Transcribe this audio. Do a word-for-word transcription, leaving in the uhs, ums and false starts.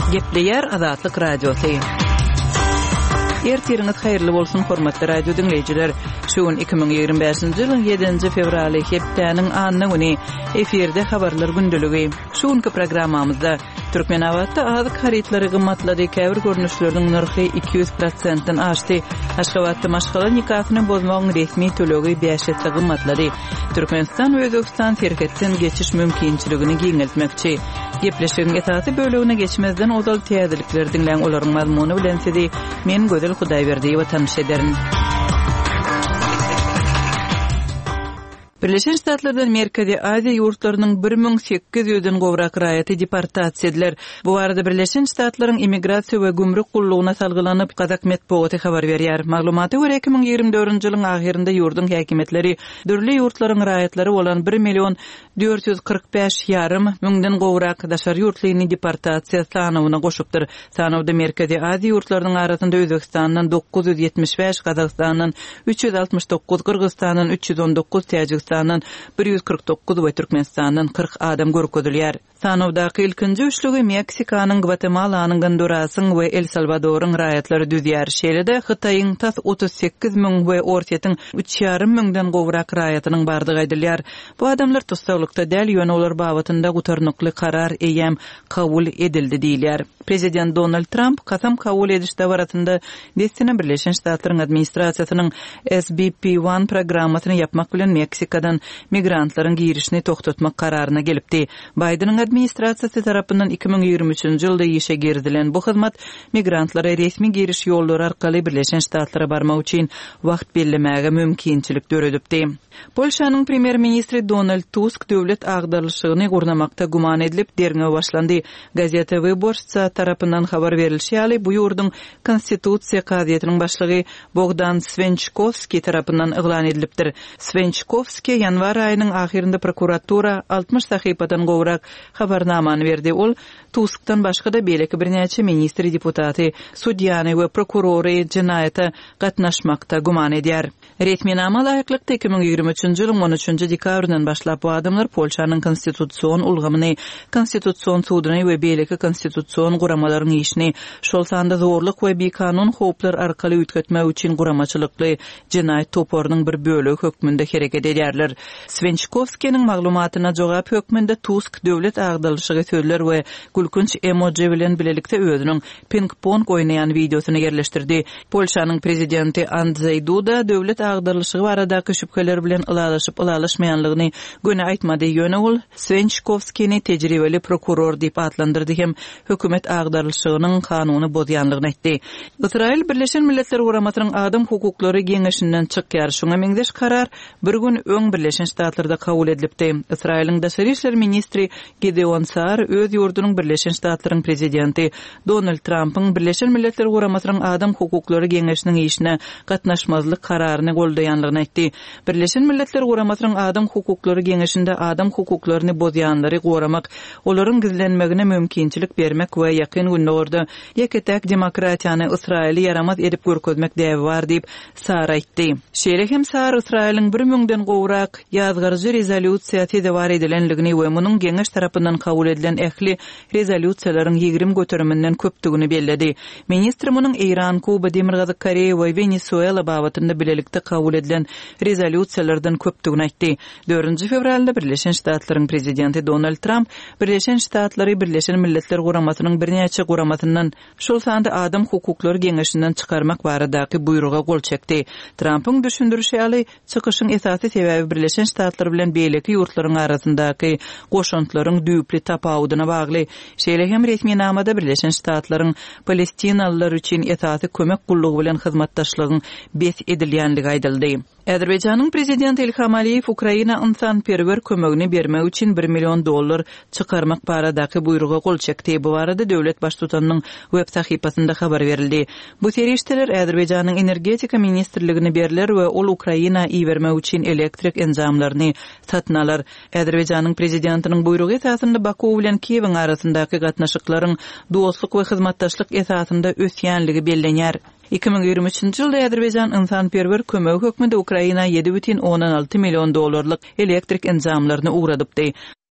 Gepleyer Azatlyk Radiosu. Ertiriniz hayırlı bolsun hormatly radio dinleyijiler. Şuun iki bin ýygrimi beşinji ýylyň ýedinji fevraly hepdeniň anyny güni eferde habarlar gündüligi. Şuunky programmamyzda Türkmen awatda azyk harytlary gymmatlady käbir görnüşleriň narhy iki yüz prosentden aşdy. Aşgabatda maşgala nikahyny bozmagyň resmi tölegi beş ýetde gymmatlady. Türkmenistan we Özbegistan terketden geçiş mümkinçiligini giňeltmekçi. Gepleşigiň esasy bölegine geçmezden ozal täzelikler dinleň olaryň mazmuny bilen sizi men Gözel Hudaýberdiýewa tanış ederim. Birleşen Ştatlardan Merkezi Aziýa ýurtlarynyň bir miň sekiz ýüzden gowrak raýaty deportasiýa ediler. Bu arada Birleşen Ştatlaryň immigrasiýa we gümrük gullugyna salgylanyp Kazak Medeniýeti habar berýär. Maglumaty görä iki bin ýygrimi dördünji ýylyň ahyrynda ýurdun häkimetleri dürli ýurtlaryň raýatlary bolan bir million dört yüz kırk beş ýarym müňden gowrak daşar ýurtlaryny deportasiýa sanawyna goşupdyr. Sanawda Merkezi Aziýa ýurtlarynyň arasynda Özbegistanyň dokuz yüz ýetmiş beş, Kazakstanyň üç yüz altmış dokuz, Kyrgyzstanyň üç yüz on dokuz, Täjikstanyň bir yüz kırk dokuz we Türkmenistanyň kırk adam görkezilýär. Sanawdaky ilkinji üçlügi Meksikanyň, Gvatemalanyň, Hondurasyň we El Salvadoryň raýatlary düzýär. Şeýlede Hytaýyň tas otuz sekiz miň we Ortiýetiň üç ýarym miňden gowrak raýatynyň bardygy aýdylýar. Bu adamlar tutsaqlykda däl ýöne olar babatynda gutarnykly karar eýem kabul edildi diýilýär. Prezident Donald Trump kasam kabul edişde baratynda destine Birleşen Ştatlaryň administrasiýasynyň S B P bir programmasyny yapmak bilen Meksikadan migrantlaryň girişini toktatmak kararyna gelipdi. Bidenyň administrasiýasy tarapyndan iki bin ýygrimi üçünji ýylda işe girdilen bu hyzmat migrantlara resmi giriş ýolları arkaly Birleşen Ştatlara barmak üçin wagt bellemäge mümkinçilik döredipdi. Polşanyň premier ministri Donald Tusk döwlet agdarlyşygyny gurnamakda guman edilip derňe başlandy. Gazeta Wyborcza tarapyndan habar berilýär. Bu ýurdun konstitusiýa gazetiniň başlygy Bogdan Svenchkovski tarapyndan eglan edilipdir. Svenchkovski ýanwar aýynyň ahyrynda prokuratura altmış sahypadan gowrak habarnamany berdi. Ol Tuskdan başga da beleki birnäçe ministri, deputaty, sudýany we prokurory jinaýata gatnaşmakda guman edýär. Resminama laýyklykda iki bin ýygrimi üçünji ýylyň on üçünji dekabryndan başlap bu adamlar Polşanyň konstitusiýon ulgamyny, konstitusiýon sudyny we beleki konstitusiýon guramalaryň işini, şol sanda zorluk we bekanun hoplar arkaly üýtgetmek üçin guramaçylykly jinaýat toporynyň bir bölegi hökmünde hereket edýärler. Svenchkovskiň maglumatyna jogap hökmünde Tusk döwlet agdarlyşygy sözler we gülkünç emoji bilen bilelikde özüniň ping-pong oýnaýan videosunu yerleşdirdi. Polşanyň prezidenti Andrzej Duda döwlet agdarlyşygy baradaky şüpheler bilen ılalaşyp ılalaşmaýanlygyny göne aýtmady. Ýöne ol Svenchkovskiňi tejribeli prokuror diýip adlandyrdy hem hökümet agdarlyşygynyň kanuny bozýanlygyny aýtdy. Israil Birleşen Milletler Guramasynyň adam hukuklary geňeşinden çykýar. Şoňa meňdeş karar bir gün öň Birleşen Ştatlarda kabul edilipdi. Israiliň daşary işler ministri Gideon Saar öz ýurdunyň Birleşen Ştatlaryň prezidenti Donald Trump'yň Birleşen Milletler Guramasynyň adam hukuklary geňeşiniň işine gatnaşmazlyk kararyny goldaýanlygyny aýtdy. Birleşen Milletler Guramasynyň adam hukuklary geňeşinde adam hukuklaryny bozýanlary goramak, olaryň gizlenmegine mümkinçilik bermek we ýakyn günlerde ýeketek demokratiýany Israili yaramaz edip görkezmek däbi bar diýip Saar aýtdy. Şeýle hem Saar Israiliň bir miňden gowrak ýazgyrjy rezolýusiýa tedewar edilenligini we munyň geňeş tarapyndan kabul edilen ähli rezolýusiýalaryň ýygrimi göteriminden köpdigini belledi. Ministr munyň Iran, Kuba, Demirgazy Koreýa we Venezuela babatynda bilelikde kabul edilen rezolýusiýalardan köpdigini aýtdy. dördünji fevralda Birleşen Ştatlaryň prezidenti Donald Trump Birleşen Ştatlary Birleşen Milletler Guramasynyň birnäçe guramasyndan şol sanda adam hukuklary geňeşinden çykarmak baradaky buýruga gol çekdi. Trump'yň düşündürüşýäli çykyşyň esasy sebebi Birleşen Ştatlar bilen beýleki ýurtlaryň arasyndaky goşuntlaryň düýpli tapawudyna bagly. Şeýle hem resminamada Birleşen Ştatlaryň Palestinalılar üçin esasy kömek gullugy bilen hyzmatdaşlygyň bes edilýänligi aýdyldy. Azerbaýjanyň prezidenti Ilham Aliýew Ukraina insanperwer kömegini bermek üçin bir million dollar çykarmak baradaky buýruga gol çekdi. Bu arada döwlet baştutanyň web sahypasynda habar berildi. Bu terişdeler Azerbaýjanyň energetika ministrligine beriler we ol Ukraina iýermek üçin elektrik enzamlaryny satyn alar. Azerbaýjanyň prezidentiniň buýrugy esasynda Baku bilen Kiýewiň arasyndaky gatnaşyklaryň dostluk we hyzmatdaşlyk esasynda ösýänligi bellenýär. iki bin ýygrimi üçünji ýylda Azerbaýjan insanperwer kömegi hökmünde Ukraina ýedi бүтүн onan alty million dollarlyk elektrik enzamlaryny uğradypdy.